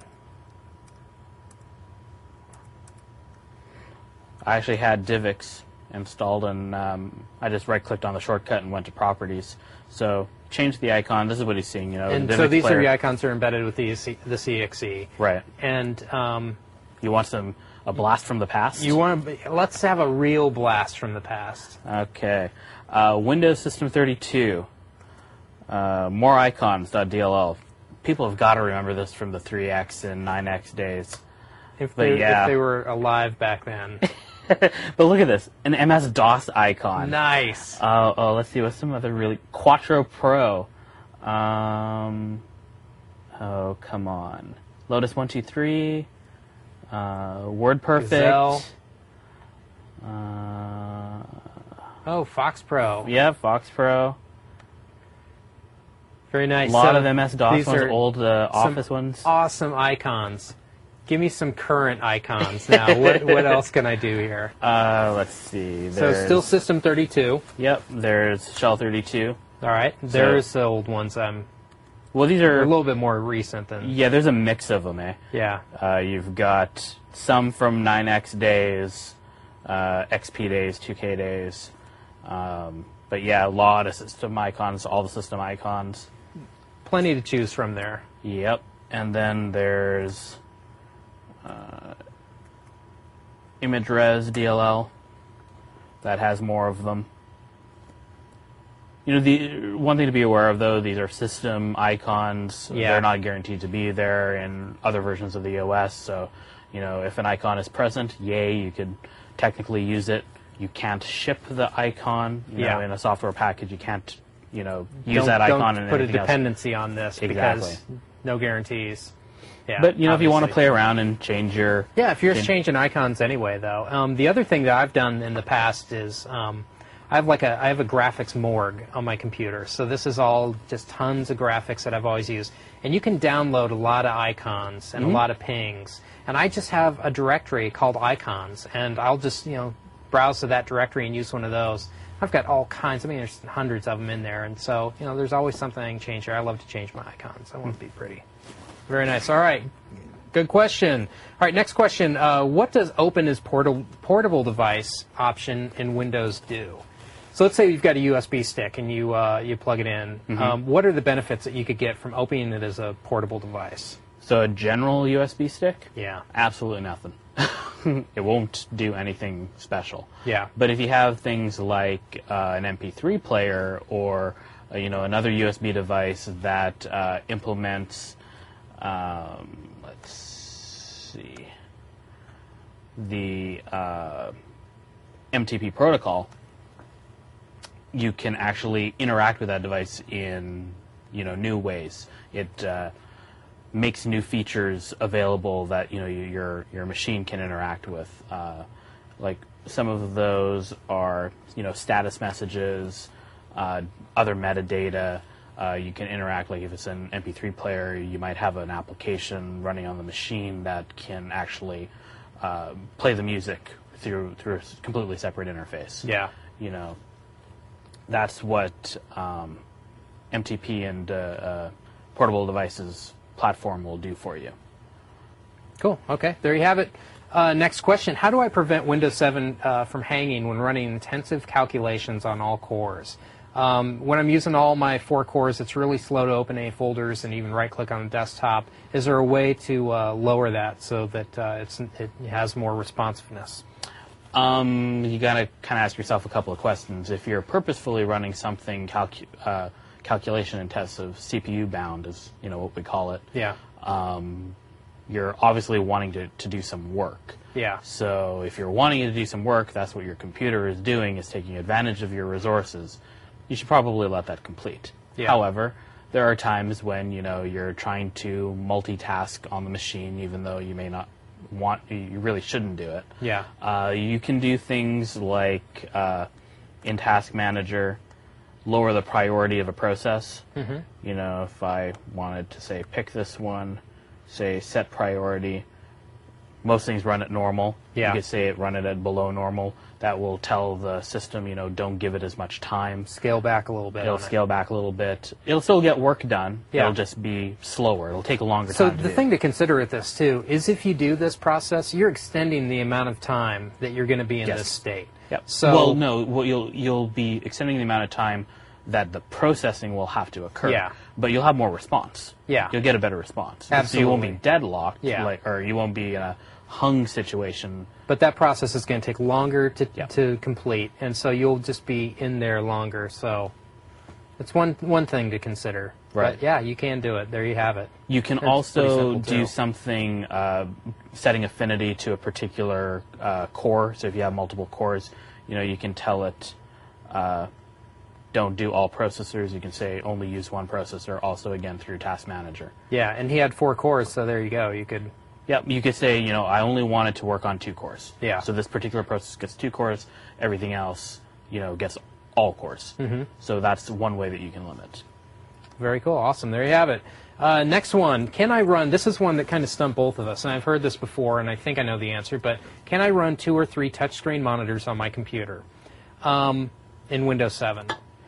I actually had DivX installed, and um, I just right-clicked on the shortcut and went to Properties. So change the icon. This is what he's seeing. You know, And the so DivX these player. are the icons that are embedded with the, the C X E. Right. And um, You want some a blast from the past? You want to? Let's have a real blast from the past. Okay. Uh, Windows System thirty-two. Uh, more icons.dll. People have got to remember this from the three X and nine X days. If But they, yeah. if they were alive back then. But look at this, an M S DOS icon. Nice. Uh, oh, let's see, what's some other really... Quattro Pro. Um, oh, come on. Lotus one two three. Uh, WordPerfect. Gazelle. Uh, Oh, Fox Pro. yeah, Fox Pro. Very nice. A lot So of M S DOS these ones, are old uh, some Office ones. Awesome icons. Give me some current icons now. what, what else can I do here? Uh, let's see. So There's, still System thirty-two. Yep, there's Shell thirty-two. All right. There's the old ones. Um, Well, these they're are... a little bit more recent than. Yeah, there's a mix of them, eh? Yeah. Uh, you've got some from nine X days, uh, X P days, two K days. Um, but yeah, a lot of system icons, all the system icons. Plenty to choose from there. Yep. And then there's uh, ImageRes D L L. That has more of them. You know, the one thing to be aware of, though, these are system icons. Yeah. They're not guaranteed to be there in other versions of the O S. So, you know, if an icon is present, yay, you could technically use it. You can't ship the icon. You Yeah. know, in a software package, you can't, you know, use don't, that icon don't and put a anything else. dependency on this Exactly. because no guarantees. Yeah, But, you know, if you want to obviously. play around and change your... Yeah, if you're just change- changing icons anyway, though. Um, the other thing that I've done in the past is um, I have like a I have a graphics morgue on my computer. So this is all just tons of graphics that I've always used, and you can download a lot of icons and Mm-hmm. a lot of pings. And I just have a directory called icons, and I'll just you know browse to that directory and use one of those. I've got all kinds. I mean, there's hundreds of them in there, and so you know, there's always something I can change here. I love to change my icons. I want to be pretty. Very nice. All right. Good question. All right, next question. Uh, what does open as portable portable device option in Windows do? So let's say you've got a U S B stick and you uh, you plug it in. Mm-hmm. Um, what are the benefits that you could get from opening it as a portable device? So a general U S B stick? Yeah. Absolutely nothing. It won't do anything special. Yeah. But if you have things like uh, an M P three player or uh, you know another U S B device that uh, implements, um, let's see, the uh, M T P protocol, you can actually interact with that device in you know new ways. It uh, makes new features available that you know you, your your machine can interact with. Uh, like some of those are you know status messages, uh, other metadata. Uh, you can interact, like if it's an M P three player, you might have an application running on the machine that can actually uh, play the music through through a completely separate interface. Yeah. You know, that's what um, M T P and uh, uh, portable devices platform will do for you. Cool. Okay. There you have it. Uh, next question. How do I prevent Windows seven uh, from hanging when running intensive calculations on all cores? Um, when I'm using all my four cores, it's really slow to open any folders and even right-click on the desktop. Is there a way to uh, lower that so that uh, it's, it has more responsiveness? Um, you got to kind of ask yourself a couple of questions. If you're purposefully running something calcu- uh, calculation intensive, C P U bound is you know what we call it. Yeah. Um, you're obviously wanting to, to do some work. Yeah. So if you're wanting to do some work, that's what your computer is doing, is taking advantage of your resources. You should probably let that complete. Yeah. However, there are times when you know you're trying to multitask on the machine, even though you may not want, you really shouldn't do it. Yeah. Uh, you can do things like uh, in Task Manager, lower the priority of a process. Mm-hmm. You know, if I wanted to say pick this one, say set priority. Most things run at normal. Yeah. You could say it run it at below normal. That will tell the system, you know, don't give it as much time. Scale back a little bit. It'll on scale back a little bit. It'll still get work done. Yeah. It'll just be slower. It'll take a longer So time to the do. thing to consider with this too is if you do this process, you're extending the amount of time that you're going to be in Yes. this state. Yep. So well, no, well, you'll you'll be extending the amount of time that the processing will have to occur. Yeah. But you'll have more response. Yeah. You'll get a better response. Absolutely. So you won't be deadlocked, Yeah. like, or you won't be in a hung situation. But that process is going to take longer to Yeah. to complete, and so you'll just be in there longer. So it's one one thing to consider. Right. But yeah, you can do it. There you have it. You can That's pretty also simple, do too. something, uh, setting affinity to a particular uh, core. So if you have multiple cores, you know, you can tell it, uh, don't do all processors. You can say only use one processor, also again through Task Manager. Yeah, and he had four cores, so there you go. You could. Yep, you could say, you know, I only want it to work on two cores. Yeah. So this particular process gets two cores, everything else, you know, gets all cores. Mm-hmm. So that's one way that you can limit. Very cool. Awesome. There you have it. Uh, next one. Can I run, this is one that kind of stumped both of us, and I've heard this before, and I think I know the answer, but can I run two or three touchscreen monitors on my computer um, in Windows seven?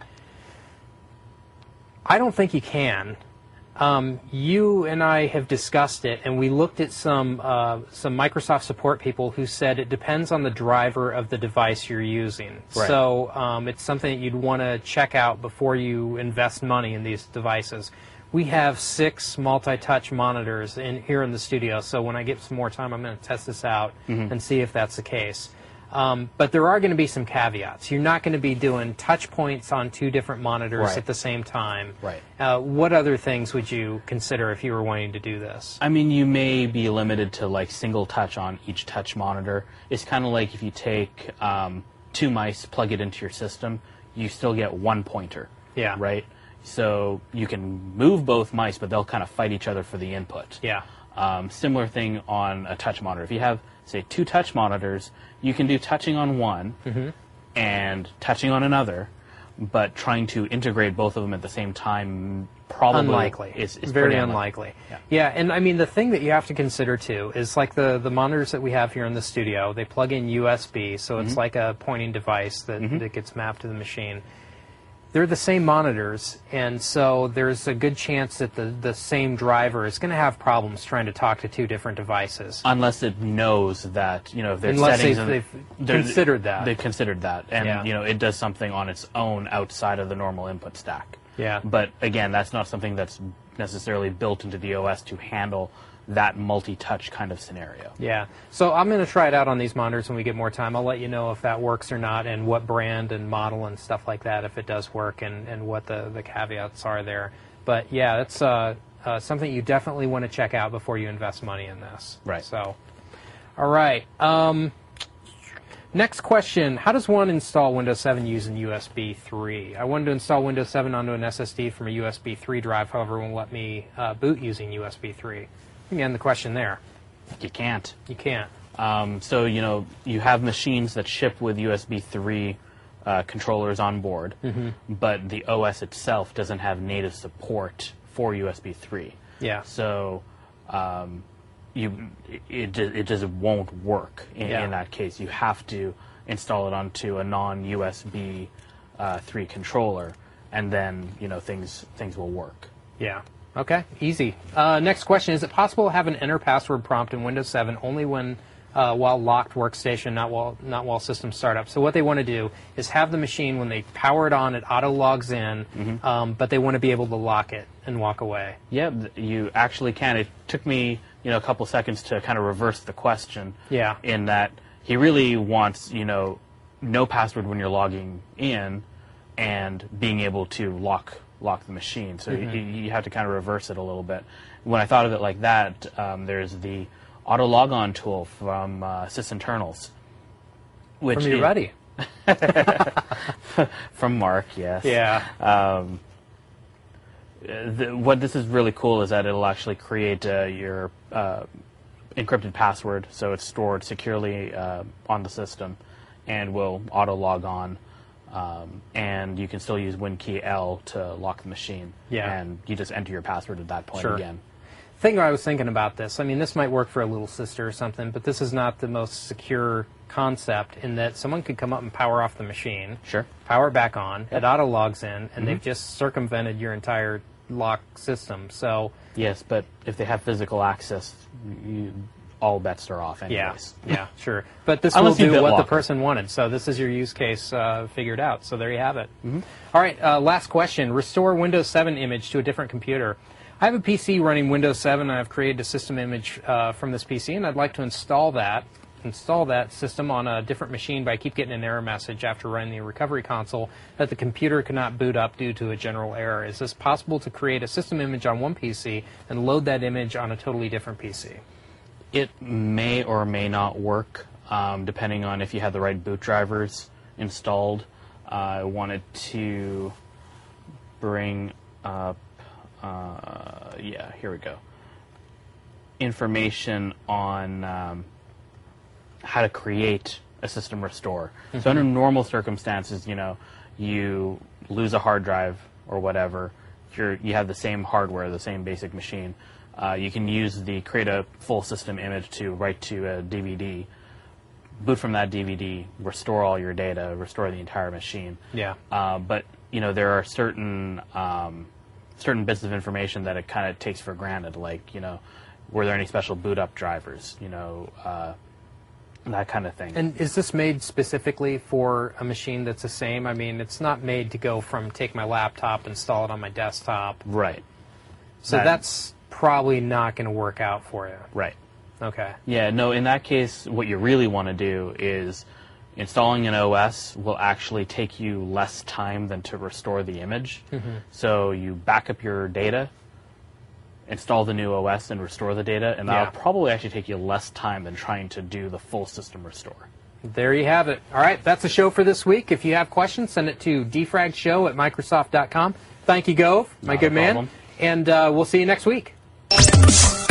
I don't think you can. Um, you and I have discussed it, and we looked at some uh, some Microsoft support people who said it depends on the driver of the device you're using. Right. So um, it's something that you'd want to check out before you invest money in these devices. We have six multi-touch monitors in here in the studio, so when I get some more time, I'm going to test this out Mm-hmm. and see if that's the case. Um, but there are going to be some caveats. You're not going to be doing touch points on two different monitors Right. at the same time. Right. Uh, what other things would you consider if you were wanting to do this? I mean, you may be limited to like single touch on each touch monitor. It's kind of like if you take um, two mice, plug it into your system, you still get one pointer. Yeah. Right? So you can move both mice, but they'll kind of fight each other for the input. Yeah. Um, similar thing on a touch monitor. If you have, say, two touch monitors, you can do touching on one Mm-hmm. and touching on another, but trying to integrate both of them at the same time probably Unlikely. is, is Very pretty unlikely. Yeah. Yeah, and I mean, the thing that you have to consider, too, is like the, the monitors that we have here in the studio, they plug in U S B, so it's like a pointing device that, that gets mapped to the machine. They're the same monitors, and so there's a good chance that the, the same driver is going to have problems trying to talk to two different devices. Unless it knows that, you know, if there's Unless settings they've- in- they've they're- considered that. They've considered that. And, Yeah. you know, it does something on its own outside of the normal input stack. Yeah. But, again, that's not something that's necessarily built into the O S to handle that multi-touch kind of scenario. Yeah. So I'm going to try it out on these monitors when we get more time. I'll let you know if that works or not and what brand and model and stuff like that, if it does work, and, and what the, the caveats are there. But, yeah, that's uh, uh, something you definitely want to check out before you invest money in this. Right. So, all right. Um, next question. How does one install Windows seven using U S B three? I wanted to install Windows seven onto an S S D from a U S B three drive, however, it won't let me uh, boot using U S B three. Let me end the question there. You can't. You can't. Um, so, you know, you have machines that ship with U S B three uh, controllers on board, Mm-hmm. but the O S itself doesn't have native support for U S B three. Yeah. So um, you it, it, it just won't work in, Yeah. in that case. You have to install it onto a non-U S B uh, three controller, and then, you know, things things will work. Yeah. Okay. Easy. Uh, next question. Is it possible to have an enter password prompt in Windows seven only when uh, while locked workstation, not while not while system startup? So what they want to do is have the machine, when they power it on, it auto logs in, Mm-hmm. um, but they want to be able to lock it and walk away. Yeah, th- you actually can. It took me, you know, a couple seconds to kind of reverse the question. Yeah. In that he really wants, you know, no password when you're logging in, and being able to lock lock the machine. So Mm-hmm. you, you have to kind of reverse it a little bit. When I thought of it like that, um, there's the auto logon tool from uh, sysinternals, which From you is- ready? from Mark, yes. Yeah. Um, the, what this is really cool is that it'll actually create uh, your uh, encrypted password, so it's stored securely uh, on the system, and will auto log on. Um, and you can still use WinKey L to lock the machine. Yeah. And you just enter your password at that point Sure. again. Thing I was thinking about this, I mean, this might work for a little sister or something, but this is not the most secure concept, in that someone could come up and power off the machine, Sure. power it back on, it auto logs in, and they've just circumvented your entire lock system. So Yes, but if they have physical access, you all bets are off Yeah, anyways. yeah, sure. But this Unless will you do what the BitLocker. person wanted. So this is your use case uh, figured out. So there you have it. Mm-hmm. All right, uh, last question. Restore Windows seven image to a different computer. I have a P C running Windows seven, and I've created a system image uh, from this P C, and I'd like to install that install that system on a different machine, but I keep getting an error message after running the recovery console that the computer cannot boot up due to a general error. Is this possible to create a system image on one P C and load that image on a totally different P C? It may or may not work, um, depending on if you have the right boot drivers installed. Uh, I wanted to bring up, uh, yeah, here we go, information on um, how to create a system restore. Mm-hmm. So under normal circumstances, you know, you lose a hard drive or whatever, you're, you have the same hardware, the same basic machine. Uh, you can use the create a full system image to write to a D V D, boot from that D V D, restore all your data, restore the entire machine. Yeah. Uh, but you know there are certain um, certain bits of information that it kind of takes for granted, like you know, were there any special boot up drivers, you know, uh, that kind of thing. And is this made specifically for a machine that's the same? I mean, it's not made to go from take my laptop, install it on my desktop. Right. So That- that's probably not going to work out for you. Right. Okay. Yeah, no, in that case, what you really want to do is installing an O S will actually take you less time than to restore the image. Mm-hmm. So you back up your data, install the new O S, and restore the data, and that'll Yeah. probably actually take you less time than trying to do the full system restore. There you have it. All right, that's the show for this week. If you have questions, send it to defragshow at microsoft dot com. Thank you, Gove, my Not a good man. problem. And uh, we'll see you next week.